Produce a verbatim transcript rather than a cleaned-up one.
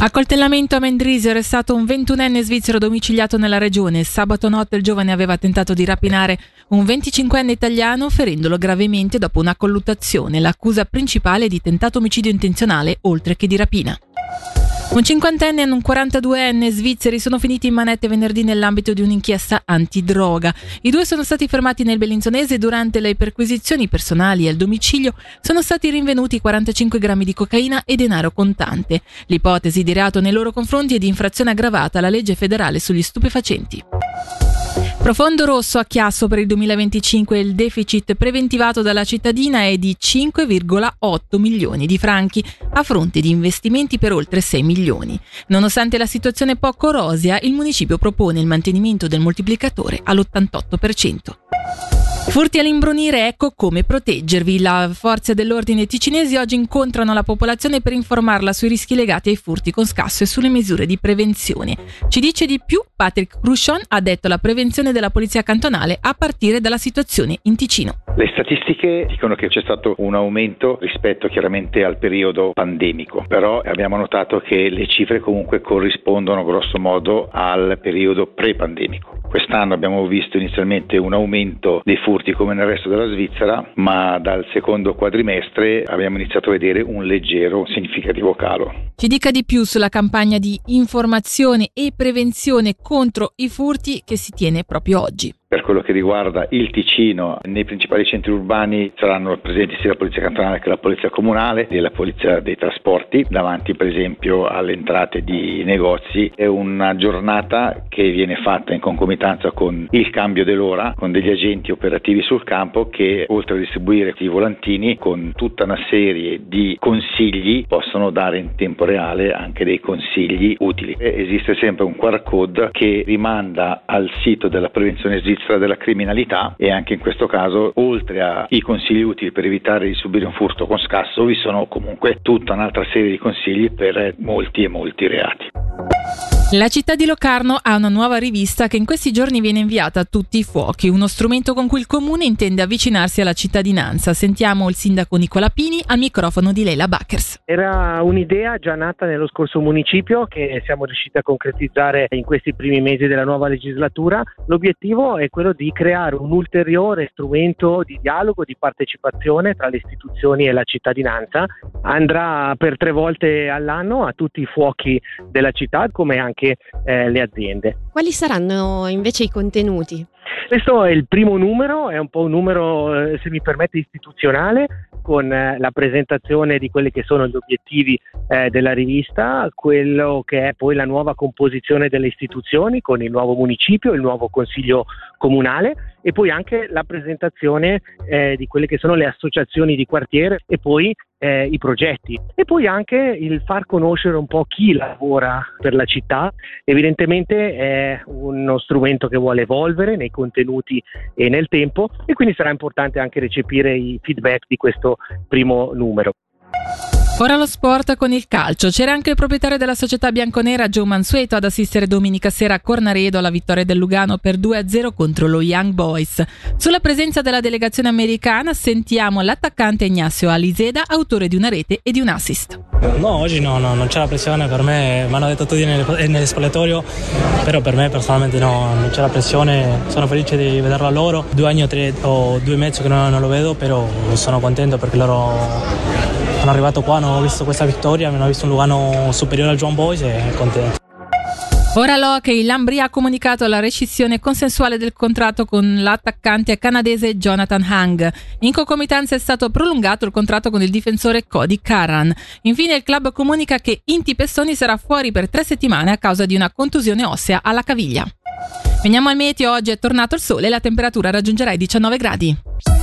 Accoltellamento a Mendrisio, arrestato un ventunenne svizzero domiciliato nella regione. Sabato notte il giovane aveva tentato di rapinare un venticinquenne italiano ferendolo gravemente dopo una colluttazione. L'accusa principale è di tentato omicidio intenzionale oltre che di rapina. Un cinquantenne e un quarantaduenne svizzeri sono finiti in manette venerdì nell'ambito di un'inchiesta antidroga. I due sono stati fermati nel Bellinzonese e durante le perquisizioni personali al domicilio sono stati rinvenuti quarantacinque grammi di cocaina e denaro contante. L'ipotesi di reato nei loro confronti è di infrazione aggravata alla legge federale sugli stupefacenti. Profondo rosso a Chiasso per il duemilaventicinque, il deficit preventivato dalla cittadina è di cinque virgola otto milioni di franchi a fronte di investimenti per oltre sei milioni. Nonostante la situazione poco rosea, il municipio propone il mantenimento del moltiplicatore all'ottantotto per cento. Furti all'imbrunire, ecco come proteggervi. Le forze dell'ordine ticinesi oggi incontrano la popolazione per informarla sui rischi legati ai furti con scasso e sulle misure di prevenzione. Ci dice di più Patrick Cruchon, ha detto la prevenzione della polizia cantonale a partire dalla situazione in Ticino. Le statistiche dicono che c'è stato un aumento rispetto chiaramente al periodo pandemico, però abbiamo notato che le cifre comunque corrispondono grosso modo al periodo pre-pandemico. Quest'anno abbiamo visto inizialmente un aumento dei furti come nel resto della Svizzera, ma dal secondo quadrimestre abbiamo iniziato a vedere un leggero, significativo calo. Ci dica di più sulla campagna di informazione e prevenzione contro i furti che si tiene proprio oggi. Per quello che riguarda il Ticino, nei principali centri urbani saranno presenti sia la polizia cantonale che la polizia comunale e la polizia dei trasporti, davanti per esempio alle entrate di negozi. È una giornata che viene fatta in concomitanza con il cambio dell'ora, con degli agenti operativi sul campo che, oltre a distribuire i volantini con tutta una serie di consigli, possono dare in tempo reale anche dei consigli utili. E esiste sempre un Q R code che rimanda al sito della prevenzione svizzera della criminalità, e anche in questo caso, oltre ai consigli utili per evitare di subire un furto con scasso, vi sono comunque tutta un'altra serie di consigli per molti e molti reati. La città di Locarno ha una nuova rivista che in questi giorni viene inviata a tutti i fuochi, uno strumento con cui il comune intende avvicinarsi alla cittadinanza. Sentiamo il sindaco Nicola Pini al microfono di Leila Bakers. Era un'idea già nata nello scorso municipio che siamo riusciti a concretizzare in questi primi mesi della nuova legislatura. L'obiettivo è quello di creare un ulteriore strumento di dialogo, di partecipazione tra le istituzioni e la cittadinanza. Andrà per tre volte all'anno a tutti i fuochi della città, come anche eh, le aziende. Quali saranno invece i contenuti? Questo è il primo numero, è un po' un numero, eh, se mi permette, istituzionale, con eh, la presentazione di quelli che sono gli obiettivi eh, della rivista, quello che è poi la nuova composizione delle istituzioni con il nuovo municipio, il nuovo consiglio comunale, e poi anche la presentazione eh, di quelle che sono le associazioni di quartiere e poi eh, i progetti, e poi anche il far conoscere un po' chi lavora per la città. Evidentemente è uno strumento che vuole evolvere nei contenuti e nel tempo, e quindi sarà importante anche recepire i feedback di questo primo numero. Ora lo sport con il calcio. C'era anche il proprietario della società bianconera Joe Mansueto ad assistere domenica sera a Cornaredo alla vittoria del Lugano per due a zero contro lo Young Boys. Sulla presenza della delegazione americana sentiamo l'attaccante Ignacio Aliseda, autore di una rete e di un assist. No, oggi no, no, non c'è la pressione per me, mi hanno detto tutti nel, nel spogliatoio, però per me personalmente no, non c'è la pressione, sono felice di vederlo a loro. Due anni o tre o due e mezzo che non, non lo vedo, però sono contento perché loro sono arrivato qua, non ho visto questa vittoria, non ho visto un Lugano superiore al Young Boys e contento. Ora l'Hockey, l'Ambria ha comunicato la rescissione consensuale del contratto con l'attaccante canadese Jonathan Hung. In concomitanza è stato prolungato il contratto con il difensore Cody Curran. Infine il club comunica che Inti Pessoni sarà fuori per tre settimane a causa di una contusione ossea alla caviglia. Veniamo al meteo, oggi è tornato il sole e la temperatura raggiungerà i diciannove gradi.